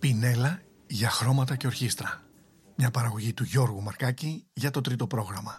Πινέλα για χρώματα και ορχήστρα. Μια παραγωγή του Γιώργου Μαρκάκη για το τρίτο πρόγραμμα.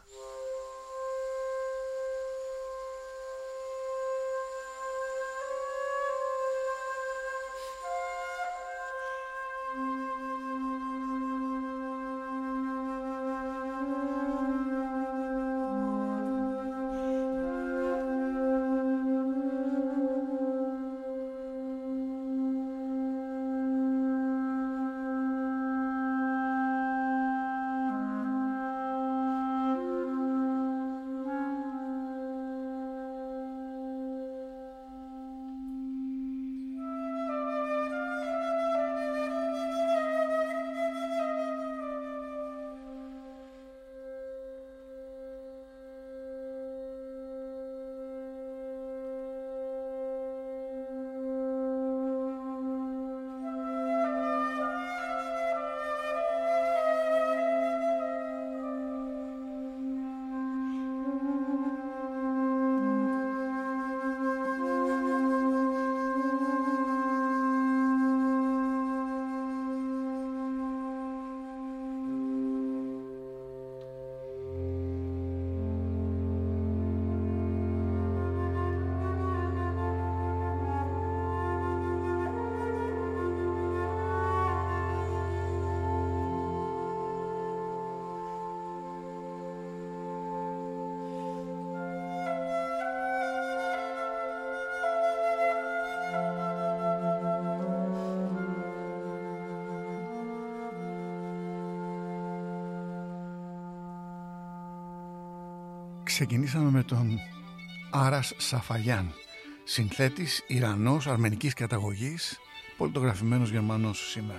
Ξεκινήσαμε με τον Άρας Σαφαγιάν, συνθέτης Ιρανός αρμενικής καταγωγής, πολιτογραφημένος Γερμανός σήμερα.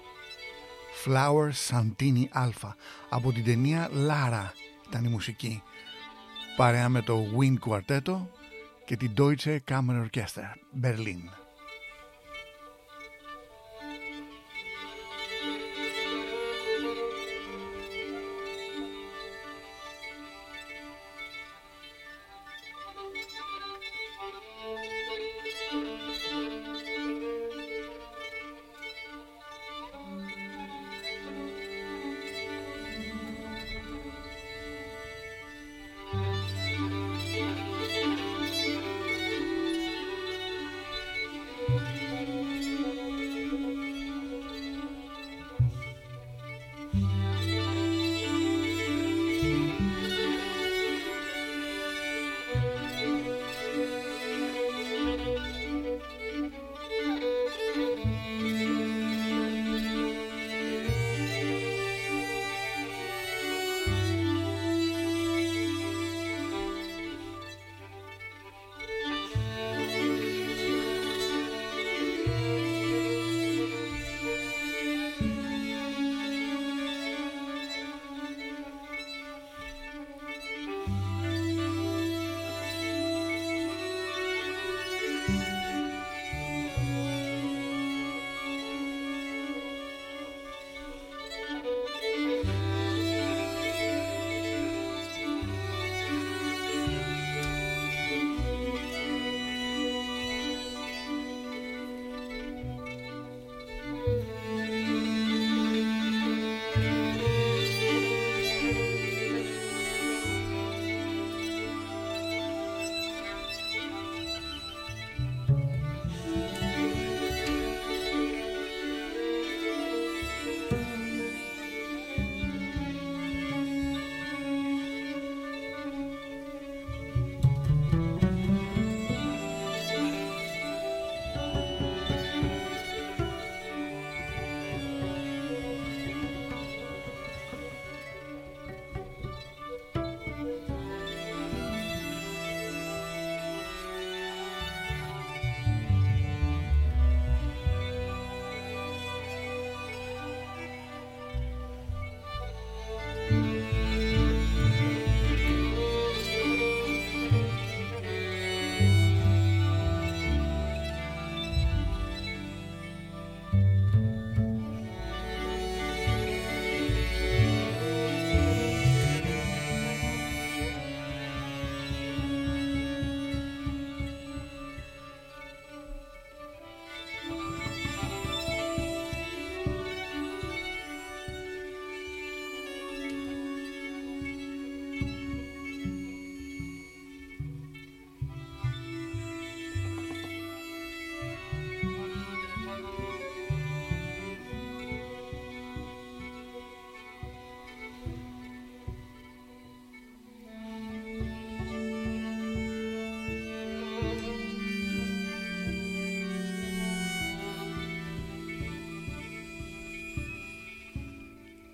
Flower Santini Alpha, από την ταινία Lara ήταν η μουσική, παρέα με το Wind Quartetto και την Deutsche Kammerorchester Berlin.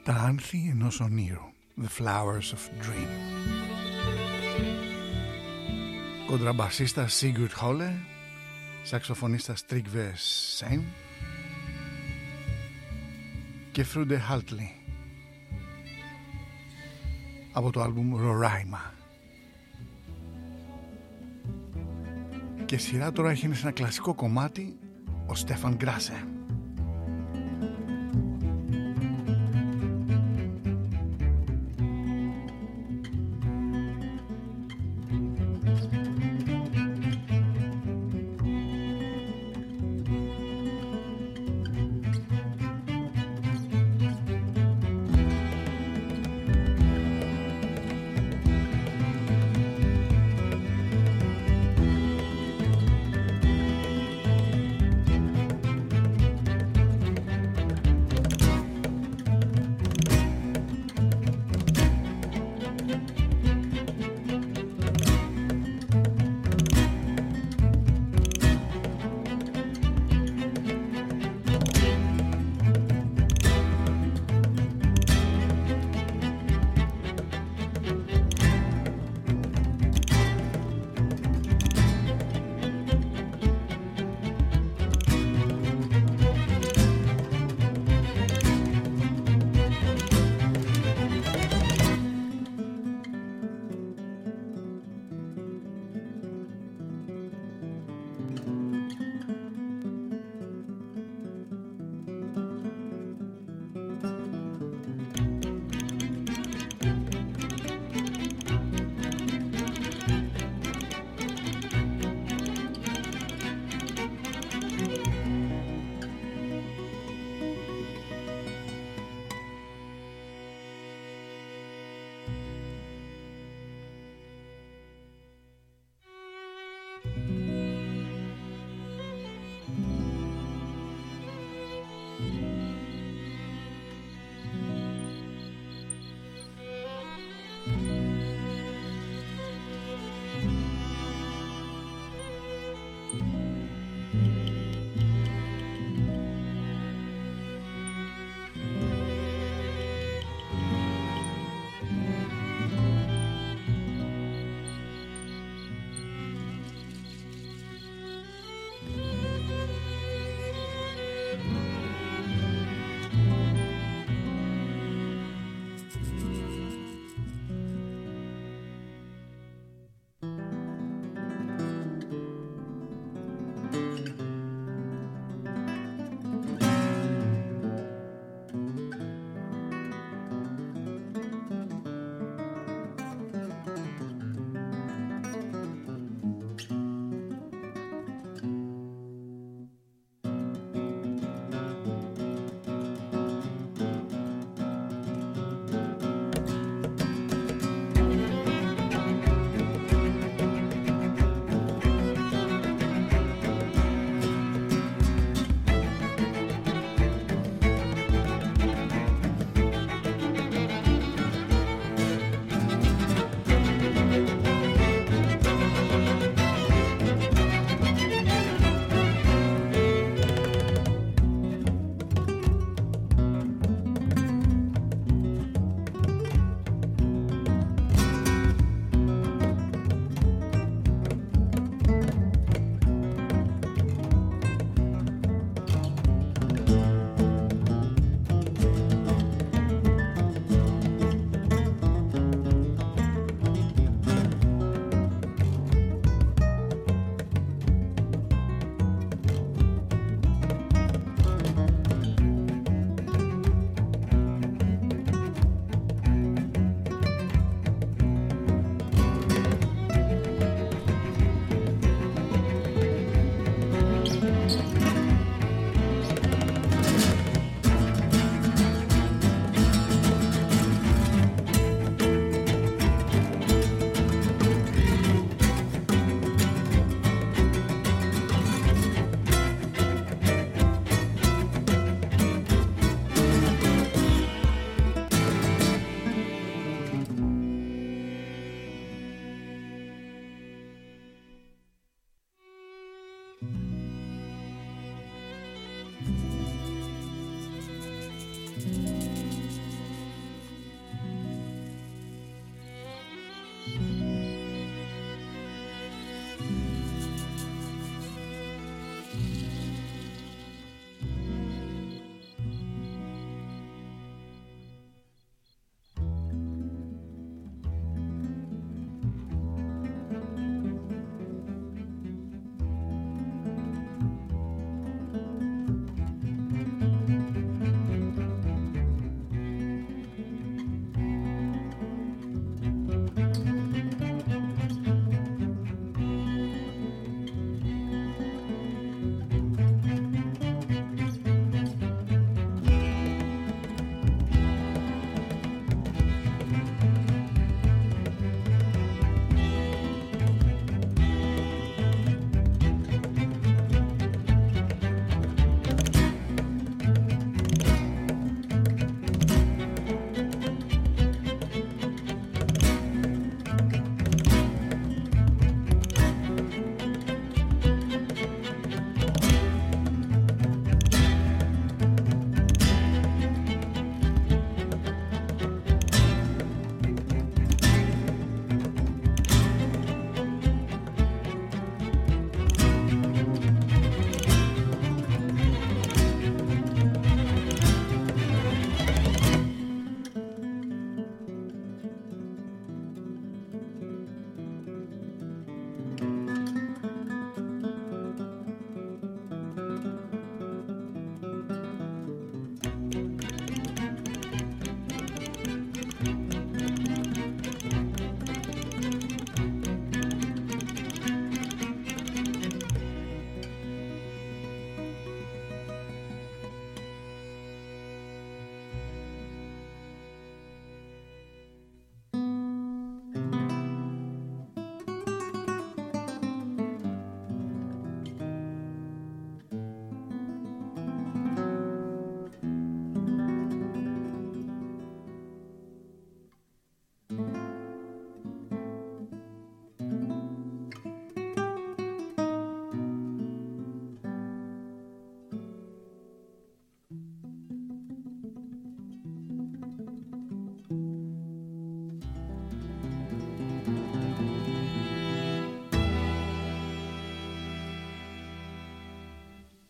Τα άνθη ενός ονείρου. The Flowers of Dream. Κοντραμπασίστας Sigurd Holle, σαξοφωνίστας Tryggve Sen και Frode Haltli από το άλμπουμ Roraima. Και σειρά τώρα έχει ένα κλασικό κομμάτι ο Stefan Grasse.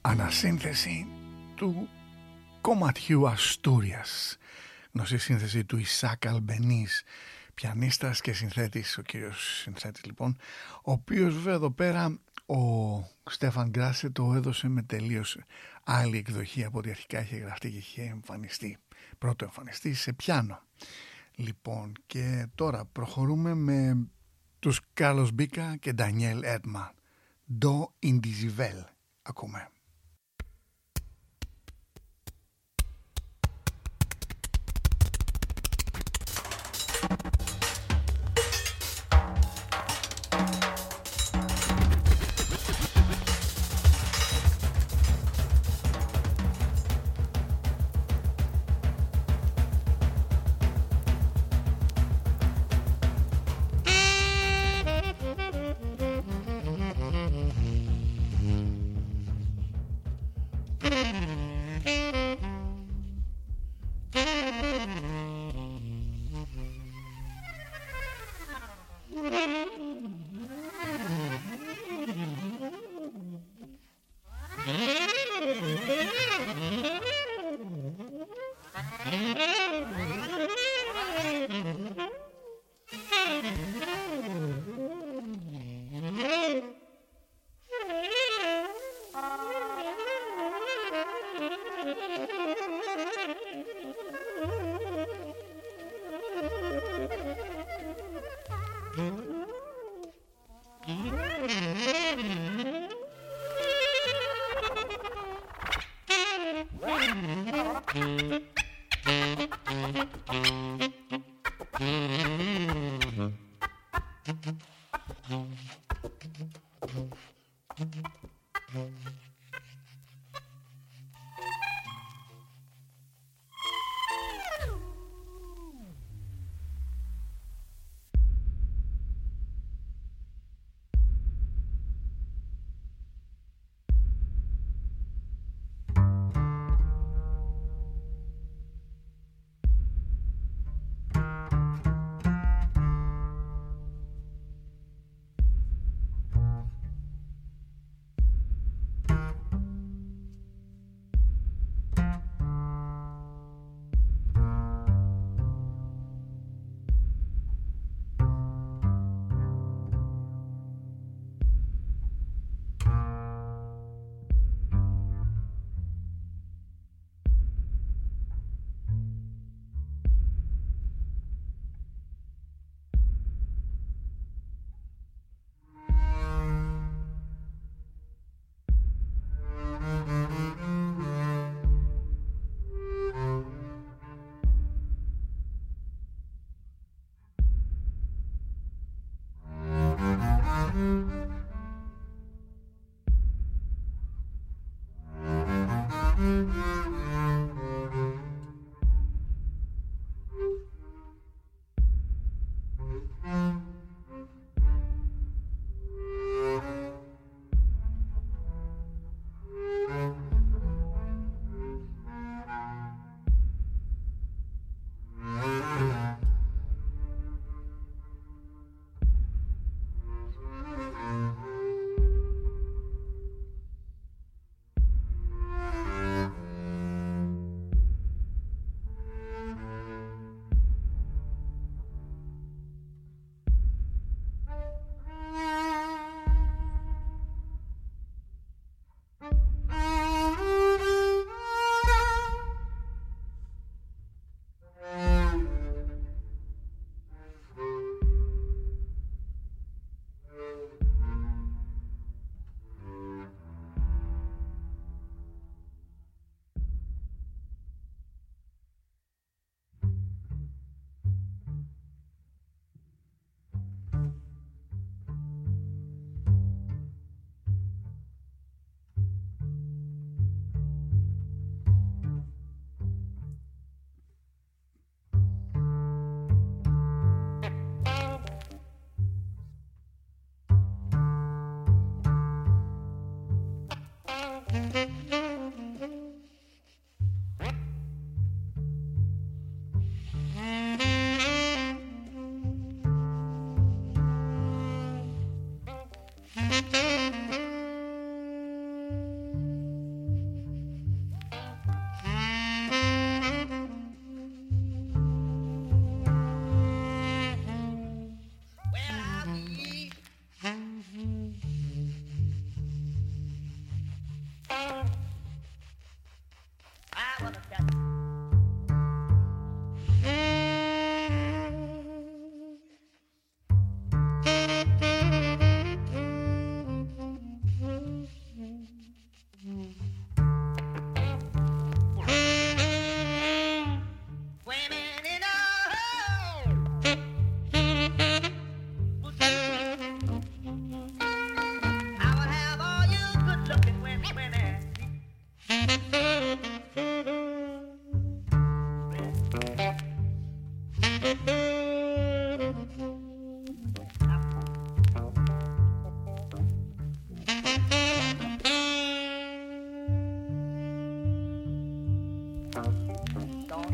ανασύνθεση του κομματιού Αστούριας, γνωστή σύνθεση του Ισάκ Αλμπενής, πιανίστας και συνθέτης, ο κύριος συνθέτης λοιπόν, ο οποίος βέβαια εδώ πέρα ο Στέφαν Γκράσε το έδωσε με τελείως άλλη εκδοχή από ό,τι αρχικά είχε γραφτεί και είχε εμφανιστεί, πρώτο εμφανιστεί σε πιάνο. Λοιπόν, και τώρα προχωρούμε με τους Κάρλος Μπίκα και Ντανιέλ Έντμαν, Do Indisivel, ακούμε.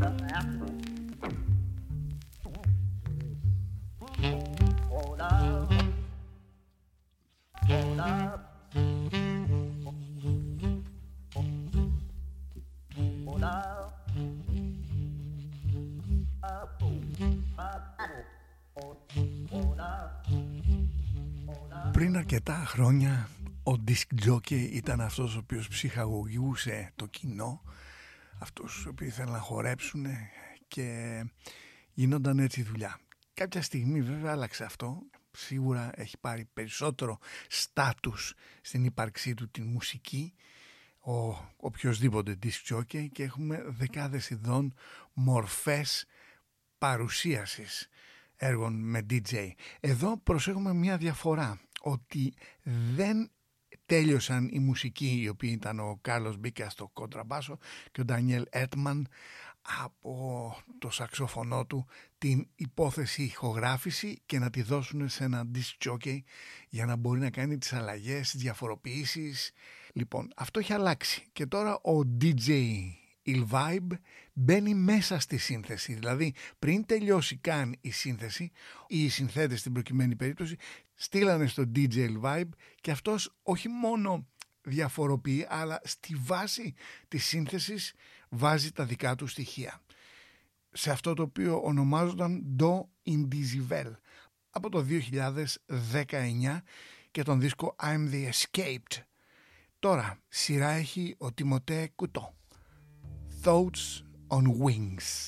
Πριν αρκετά χρόνια ο disc jockey ήταν αυτός ο οποίος ψυχαγωγούσε το κοινό, αυτούς οι οποίοι ήθελαν να χορέψουν και γινόταν έτσι δουλειά. Κάποια στιγμή βέβαια άλλαξε αυτό, σίγουρα έχει πάρει περισσότερο στάτους στην ύπαρξή του την μουσική ο οποιοσδήποτε disc jockey και έχουμε δεκάδες ειδών μορφές παρουσίασης έργων με DJ. Εδώ προσέχουμε μια διαφορά, ότι δεν τέλειωσαν οι μουσικοί οι οποίοι ήταν ο Κάρλος Μπίκα στο κοντραμπάσο και ο Ντανιέλ Έτμαν από το σαξοφωνό του την υπόθεση ηχογράφηση και να τη δώσουν σε ένα disc jockey για να μπορεί να κάνει τις αλλαγές, τις διαφοροποιήσεις. Λοιπόν, αυτό έχει αλλάξει και τώρα ο DJ Il-Vibe μπαίνει μέσα στη σύνθεση, δηλαδή πριν τελειώσει καν η σύνθεση, οι συνθέτες στην προκειμένη περίπτωση στείλανε στο DJ Il-Vibe και αυτός όχι μόνο διαφοροποιεί αλλά στη βάση της σύνθεσης βάζει τα δικά του στοιχεία σε αυτό το οποίο ονομάζονταν Do Indisivel από το 2019 και τον δίσκο I'm the Escaped. Τώρα σειρά έχει ο Τιμωτέ Κουτό, Thoughts on Wings.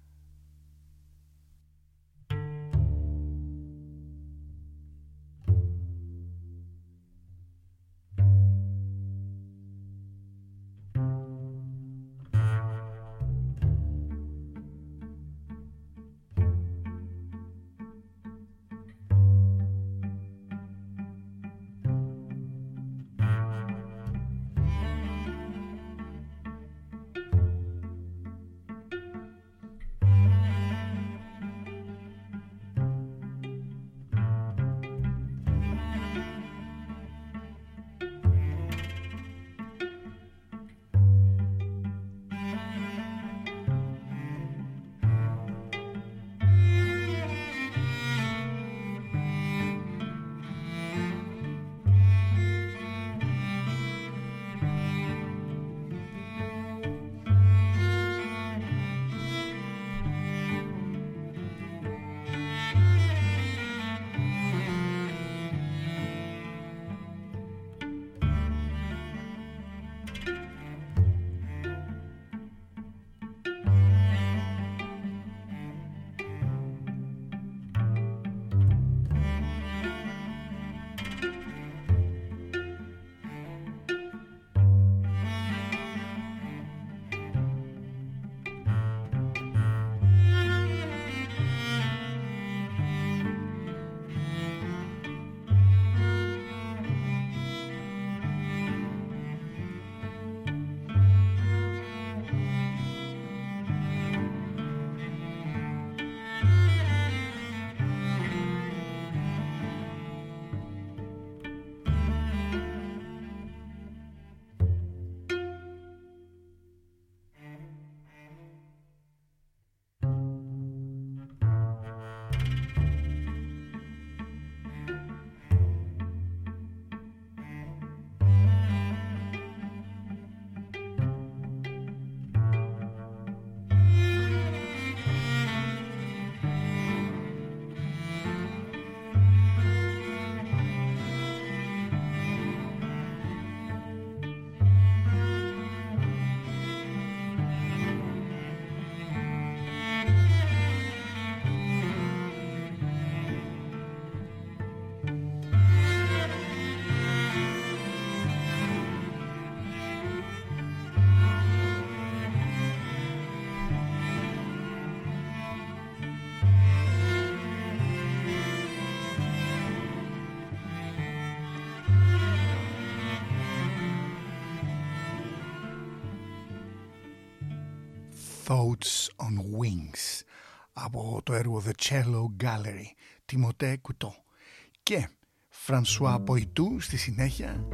Thoughts on Wings από το έργο The Cello Gallery, Τιμωτέ Κουτό και Φρανσουά Ποϊτού στη συνέχεια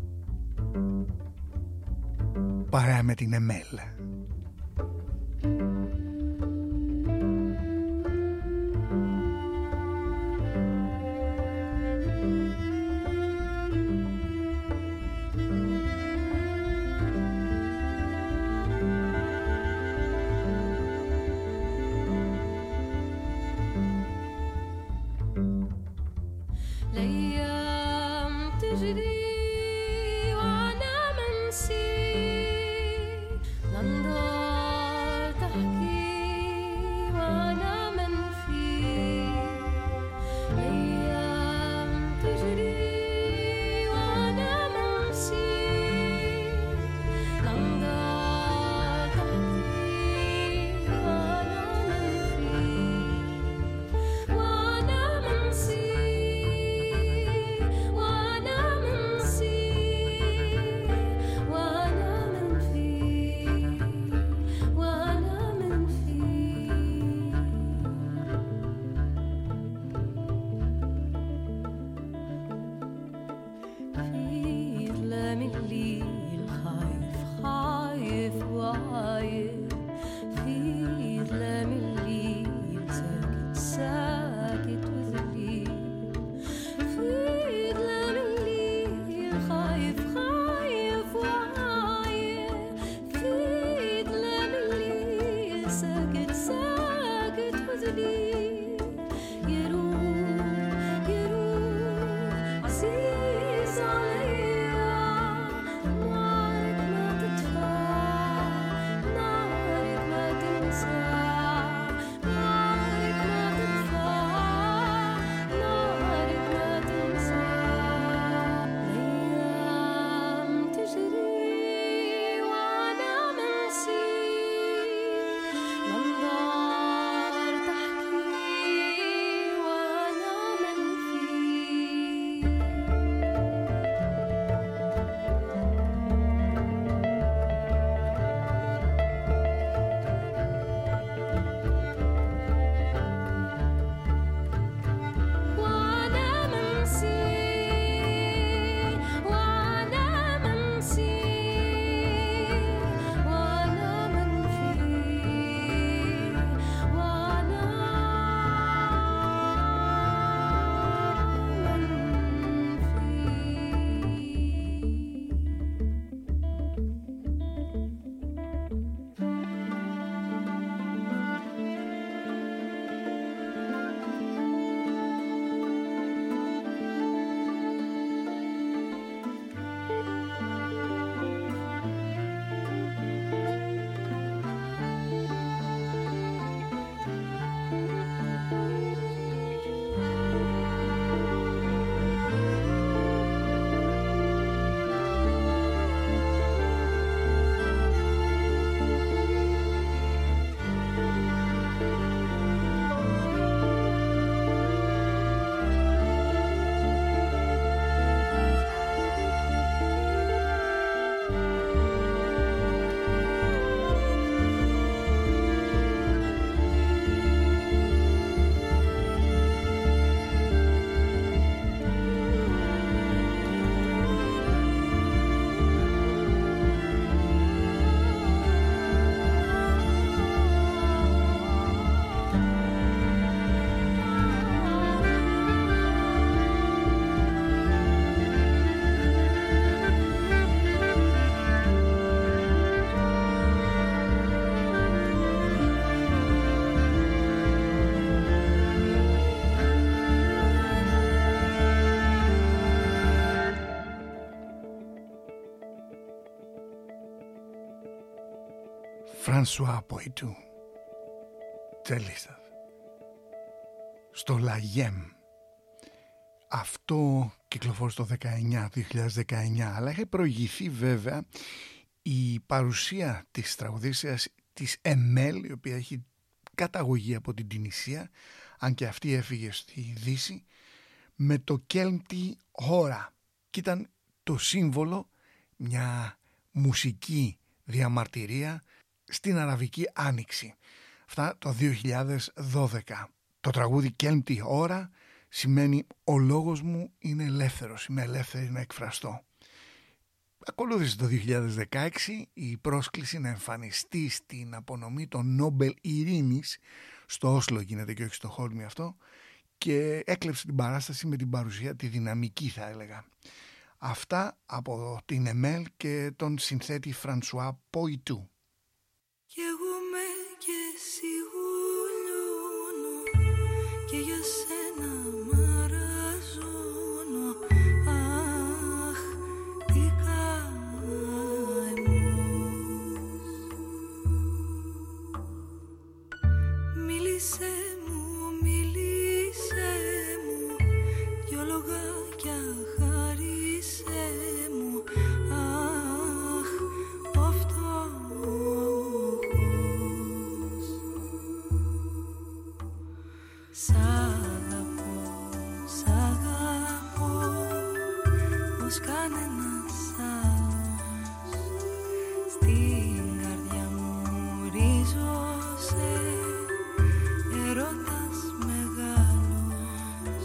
παρέα με την Εμέλ. François Poitou. Τσελίστας. Στο Λαγέμ. Αυτό κυκλοφόρησε το 2019, αλλά έχει προηγηθεί βέβαια η παρουσία της τραγουδίστριας της Εμέλ, η οποία έχει καταγωγή από την Τινησία, αν και αυτή έφυγε στη Δύση, με το Κέλμτι Χώρα, και ήταν το σύμβολο μια μουσική διαμαρτυρία στην Αραβική Άνοιξη. Αυτά το 2012. Το τραγούδι Κέλμτι Χώρα σημαίνει «Ο λόγος μου είναι ελεύθερος, είμαι ελεύθερη να εκφραστώ». Ακολούθησε το 2016 η πρόσκληση να εμφανιστεί στην απονομή των Νόμπελ Ειρήνης, στο Όσλο γίνεται και όχι στο Χόλμη αυτό, και έκλεψε την παράσταση με την παρουσία τη δυναμική, θα έλεγα. Αυτά από την Εμέλ και τον συνθέτη Φρανσουά Ποϊτού. Κι εγώ με και εσύ γουλιώνω και για σένα μαραζώνω. Αχ, τι καημός. Μίλησε μου, μίλησε μου, δυο λογάκια χάρισε μου. Αχ, ο φτωχός. Σ' αγαπώ, ως κανένας άλλος. Στην καρδιά μου ρίζωσε έρωτας μεγάλος.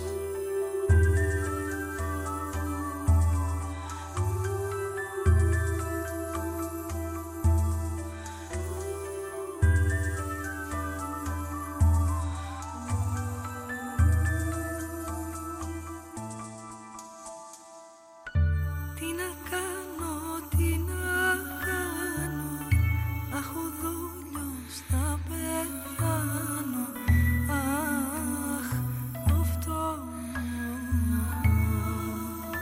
Τι να κάνω, τι να κάνω, αχ ο δόλιος θα πεθάνω. Αχ, ο φτωχός.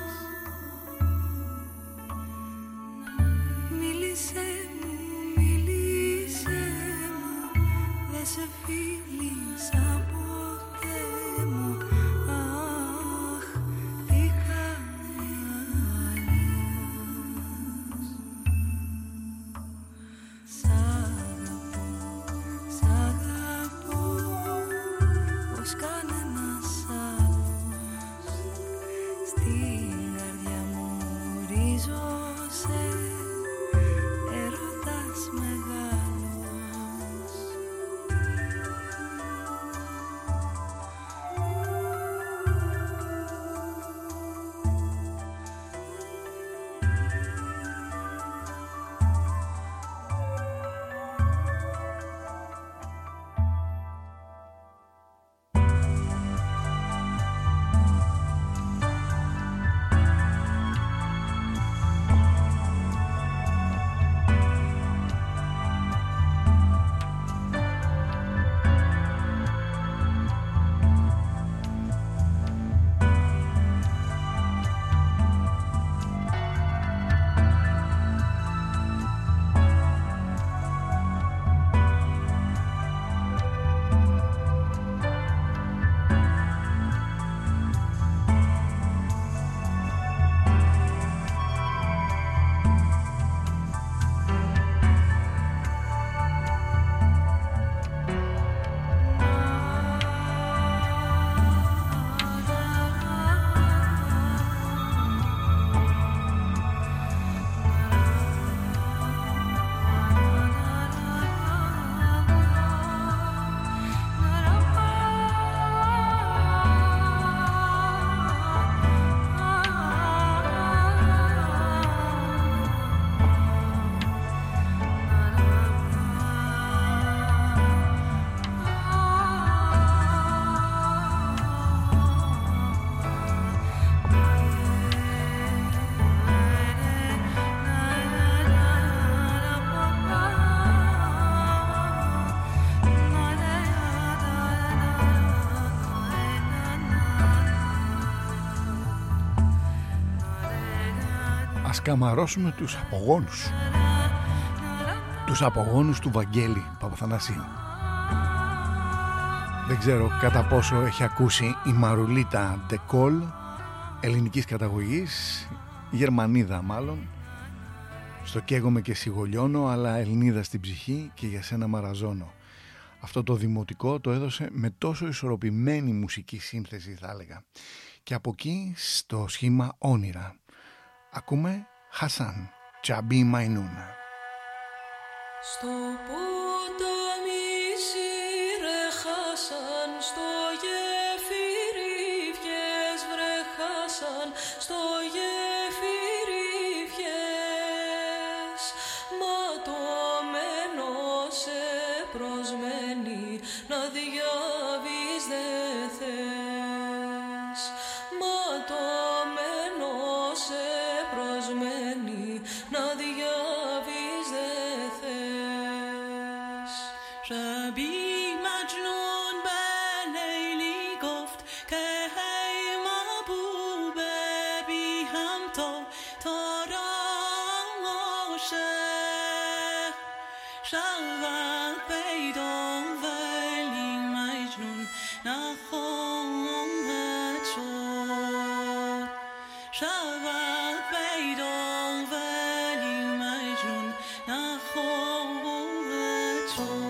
Μίλησε μου, μίλησε μου, δε σε φίλησα ποτέ μου. Αχ, τι καημός. Σ' αγαπώ, ως κανένας άλλος. Στην καρδιά μου ρίζωσε έρωτας μεγάλος. Ας καμαρώσουμε τους απογόνους. τους απογόνους του Βαγγέλη Παπαθανασίου. Δεν ξέρω κατά πόσο έχει ακούσει η Μαρουλίτα Ντεκόλ, ελληνικής καταγωγής, Γερμανίδα μάλλον. Στο καίγομαι και σιγολιώνω, αλλά Ελληνίδα στην ψυχή και για σένα μαραζώνω. Αυτό το δημοτικό το έδωσε με τόσο ισορροπημένη μουσική σύνθεση, θα έλεγα. Και από εκεί στο σχήμα όνειρα ακούμε Χασάν, Τσαμπί Μαϊνούνα. Στο ποτάμι σύρε Χασάν, στο γέφυρι βγες βρε Χασάν, στο γέφυρι βγες. Ματωμένο σε προσμένει, να διάβεις δεν θες. Ματωμένο σε προσμένει, να διάβεις δεν θες. شبی مجنون به لیلی گفت که هی محبوب بی همتا را عاشق شود پیدا ولی مجنون نخواهد شد. شود پیدا ولی مجنون نخواهد شد.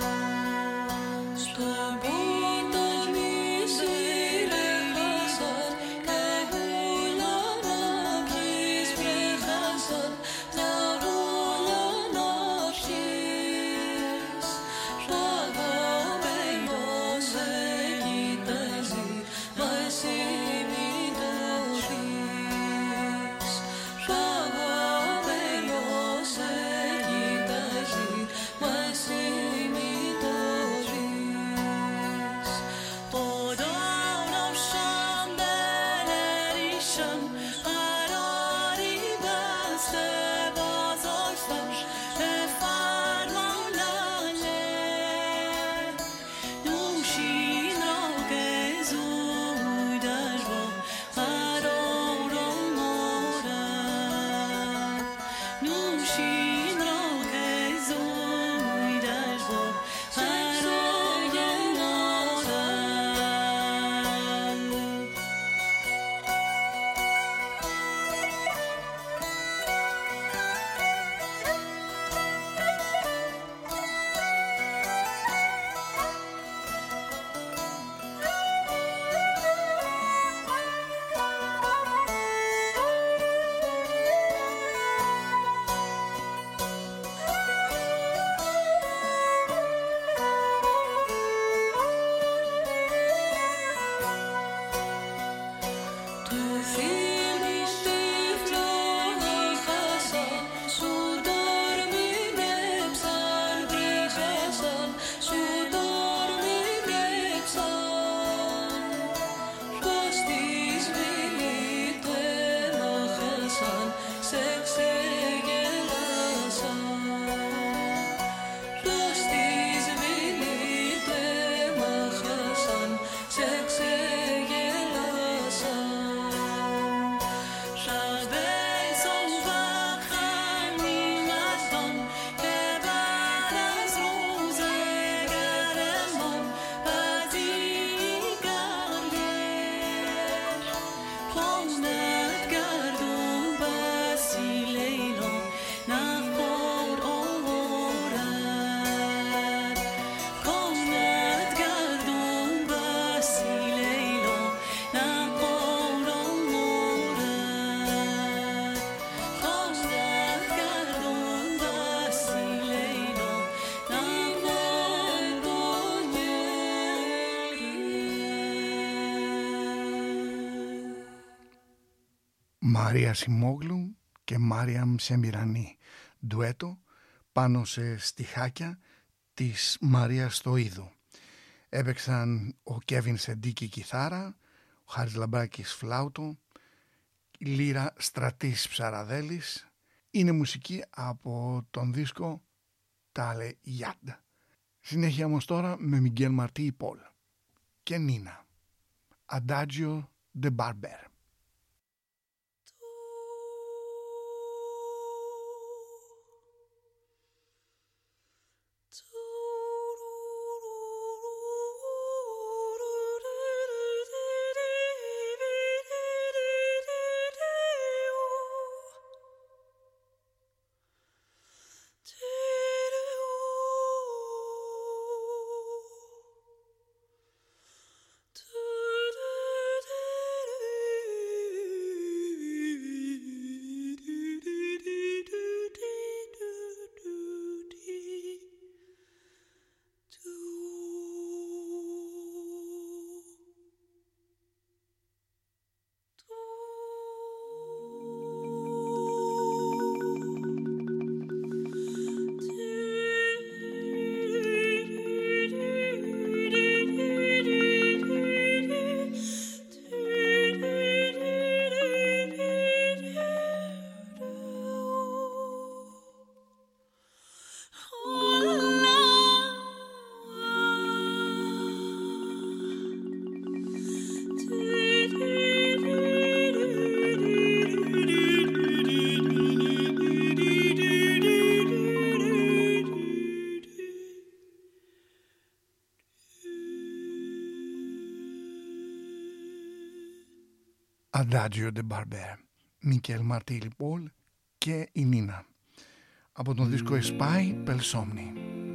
Μαρία Σιμόγλου και Μάριαμ Σεμιρανή, ντουέτο πάνω σε στιχάκια της Μαρίας Στοίδου. Έπαιξαν ο Κέβιν Σεντίκη κιθάρα, ο Χάρης Λαμπράκης φλάουτο, η λύρα Στρατής Ψαραδέλης. Είναι μουσική από τον δίσκο Τάλε Γιάντ. Συνέχεια όμως τώρα με Μιγγέλ Μαρτί Πολ και Νίνα, Adagio de Barber. Adagio de Barber, Μίκελ Μαρτίλι Πολ και η Νίνα από τον δίσκο Spy pel Somni.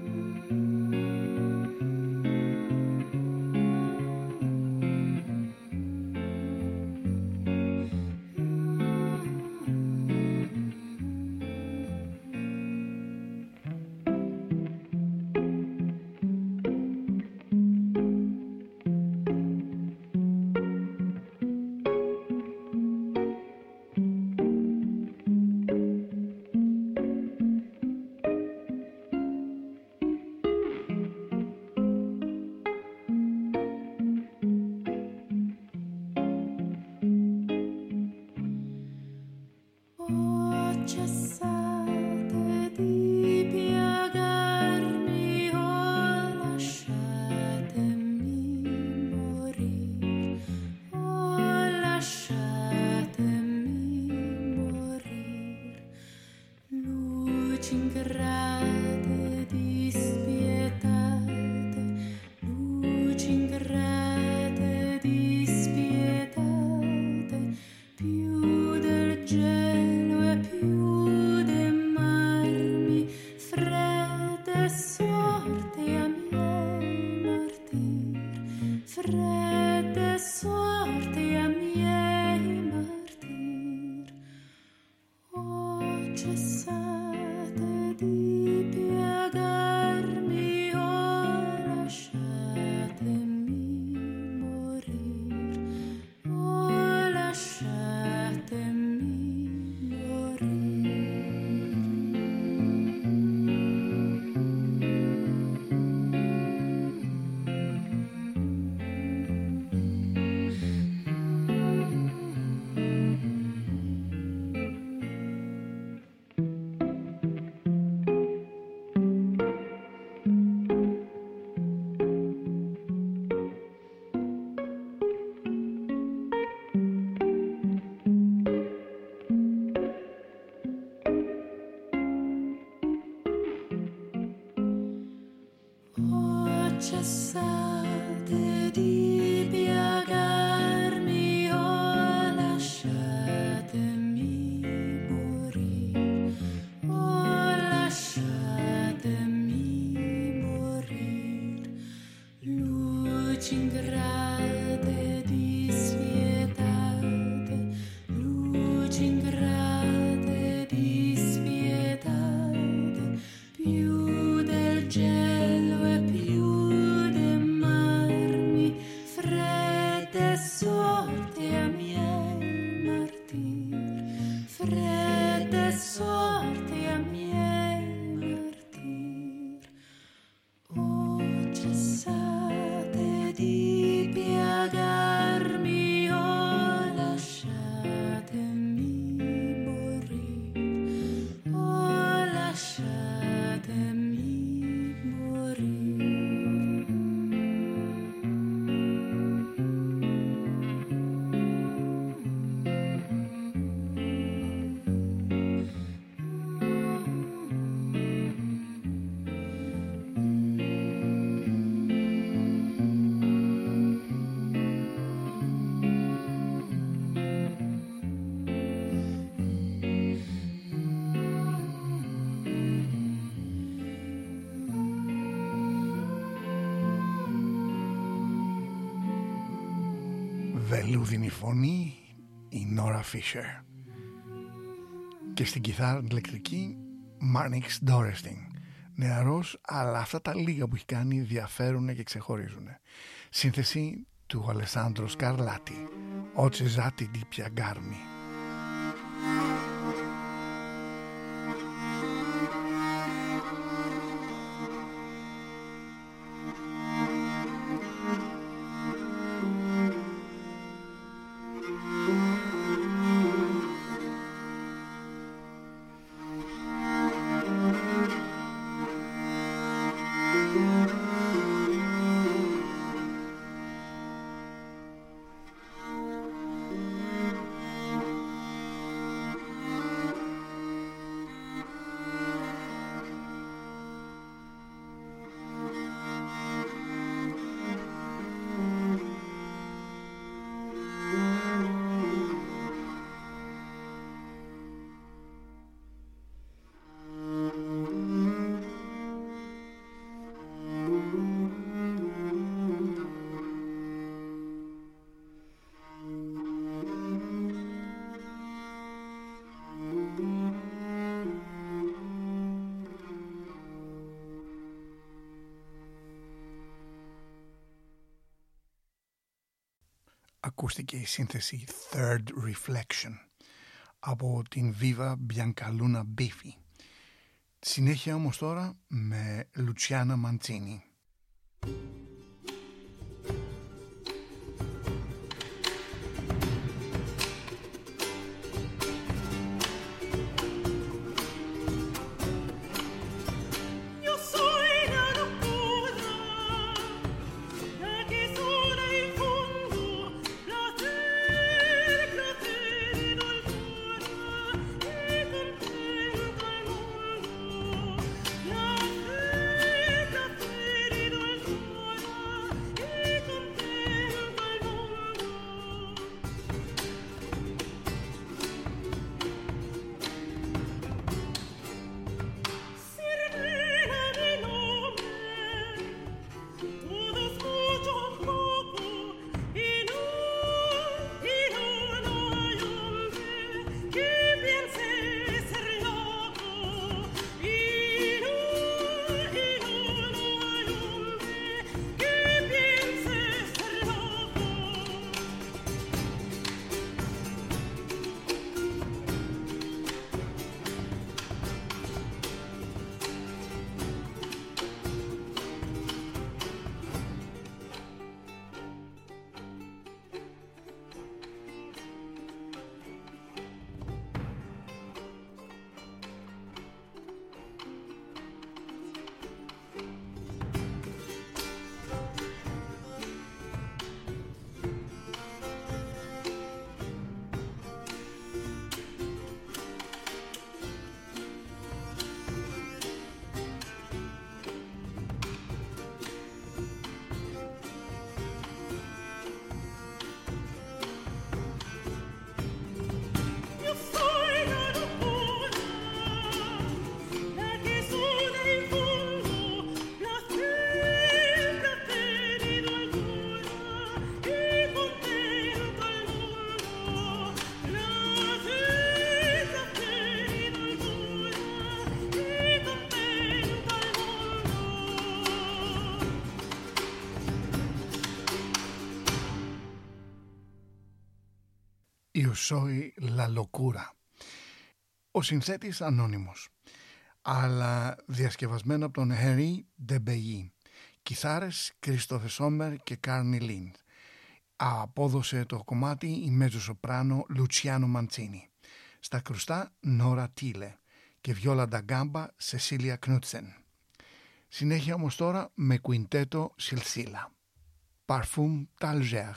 Cessate di piagarmi, oh lasciatemi morire, oh lasciatemi morire, luci ingrate dispietate, luci ingrate dispietate, più del gelo e più βελούδινη φωνή η Νόρα Φίσερ και στην κιθάρα ηλεκτρική Μάρνιξ Ντόρεστινγκ. Νεαρός, αλλά αυτά τα λίγα που έχει κάνει διαφέρουν και ξεχωρίζουν. Σύνθεση του Αλεσάνδρο Σκαρλάτη, «Ο Τσεζάτι ντι πιαγκάρμι». Ακούστηκε η σύνθεση Third Reflection από την Viva Biancaluna Biffi. Συνέχεια όμως τώρα με Λουτσιάνα Μαντσίνι. Io soy la locura. Ο συνθέτης ανώνυμος, αλλά διασκευασμένο από τον Henri de Belly. Κιθάρες Christophe Sommer και Carney Lind. Απόδοσε το κομμάτι η μεζοσοπράνο Luciano Mancini. Στα κρουστά Nora Tile και βιόλα da gamba Cecilia Knudsen. Συνέχεια όμως τώρα με κουιντέτο Silsila. Parfum d'Alger.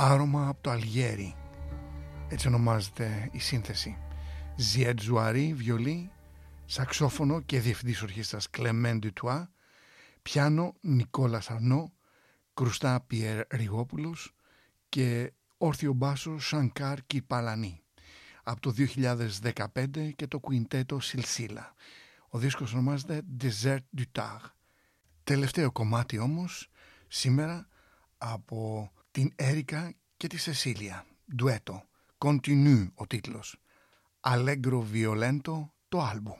άρωμα από το Αλγέρι, έτσι ονομάζεται η σύνθεση. Ζιέτ Ζουαρί, βιολί, σαξόφωνο και διευθυντής ορχήστρας Κλεμέν Ντουτουά, πιάνο Νικόλας Αρνό, κρουστά Πιέρ Ριγόπουλος και όρθιο μπάσο Σανκάρ Κιπαλανί, από το 2015 και το κουιντέτο Σιλσίλα. Ο δίσκος ονομάζεται Dessert du Tard. Τελευταίο κομμάτι όμως σήμερα από την Έρικα και τη Σεσίλια. Ντουέτο, Continue ο τίτλος, Allegro Violento το άλμπουμ.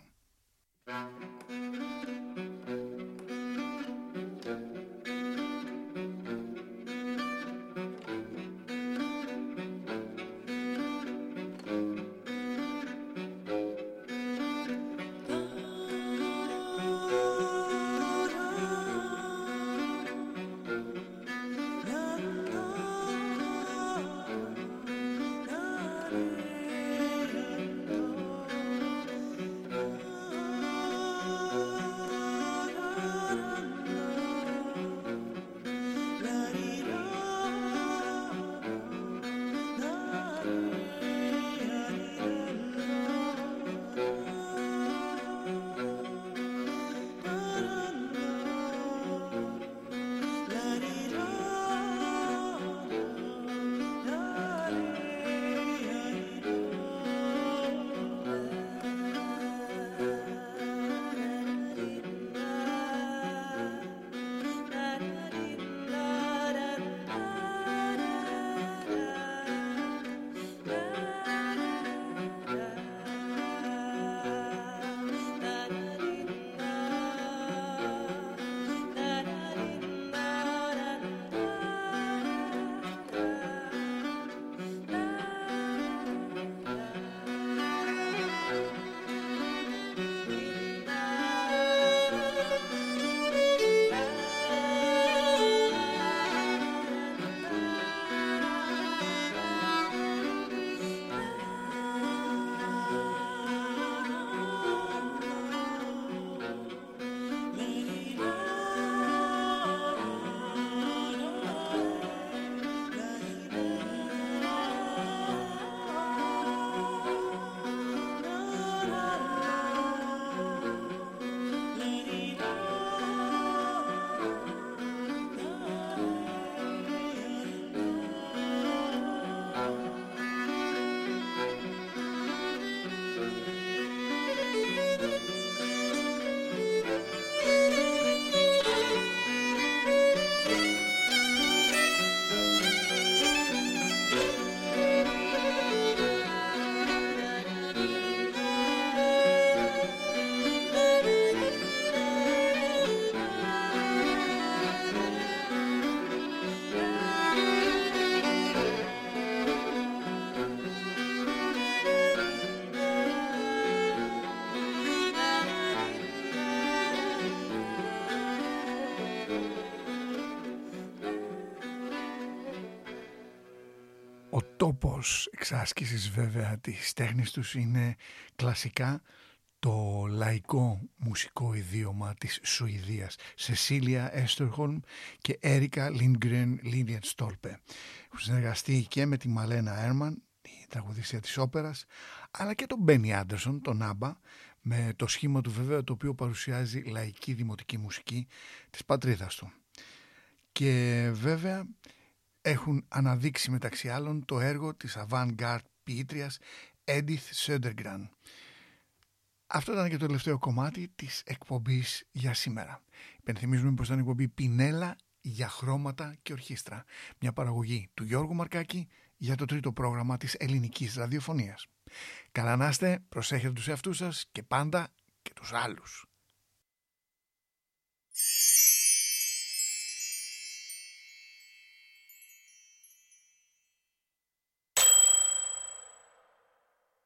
Ο τόπος εξάσκησης βέβαια της τέχνης τους είναι κλασικά το λαϊκό μουσικό ιδίωμα της Σουηδίας. Σεσίλια Έστερχολμ και Έρικα Λίνγκρεν Λίλιενστόλπε. Έχουν συνεργαστεί και με τη Μαλένα Έρμαν, τη τραγουδίστρια της όπερας, αλλά και τον Μπένι Άντερσον, τον Άμπα, με το σχήμα του βέβαια, το οποίο παρουσιάζει λαϊκή δημοτική μουσική της πατρίδας του. Και βέβαια έχουν αναδείξει μεταξύ άλλων το έργο της avant-garde ποιήτριας Edith Södergran. Αυτό ήταν και το τελευταίο κομμάτι της εκπομπής για σήμερα. Υπενθυμίζουμε πως ήταν η εκπομπή Πινέλα για χρώματα και ορχήστρα. Μια παραγωγή του Γιώργου Μαρκάκη για το τρίτο πρόγραμμα της ελληνικής ραδιοφωνίας. Καλά να είστε, προσέχετε τους εαυτούς σας και πάντα και τους άλλους.